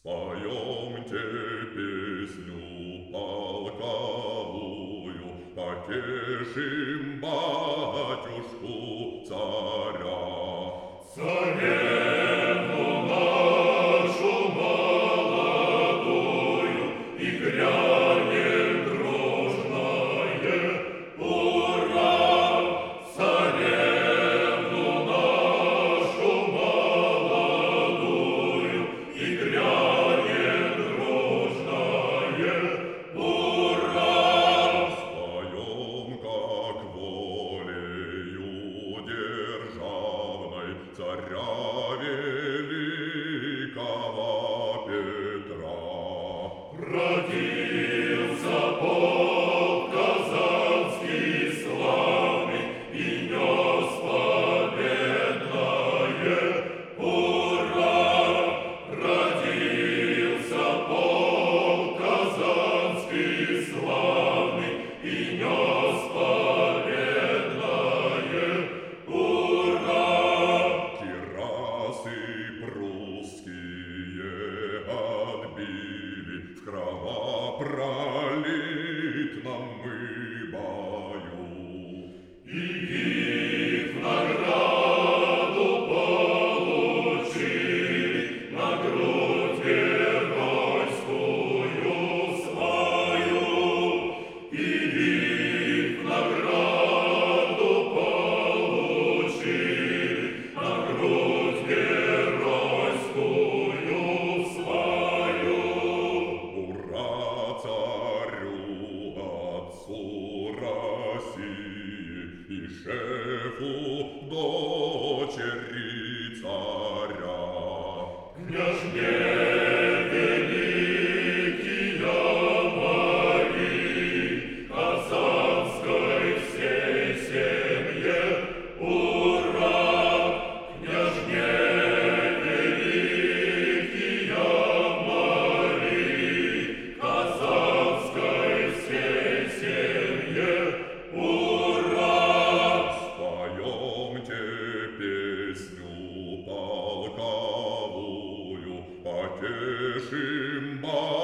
Споемте песню полковую, потешим батюшку царя. Царевну нашу молодую и грянет дружное ура! Царевну нашу молодую и грянет дружное ура! Споем, как волею державной царя великого Петра. Родился полк казанский славный и нес победное ура! Родился полк казанский славный и нес победное ура! Кирасы прусские отбили в кровопролитном мы бою. И их награду получили на грудь геройскую свою. И их награду получили на грудь геройскую свою. Ура царю, отцу России и шефу дочери царя. Княжне великия Марии, казанской всей семье ура! Княжне великия Марии, казанской всей семье ура! Споемте песню полковую, потешим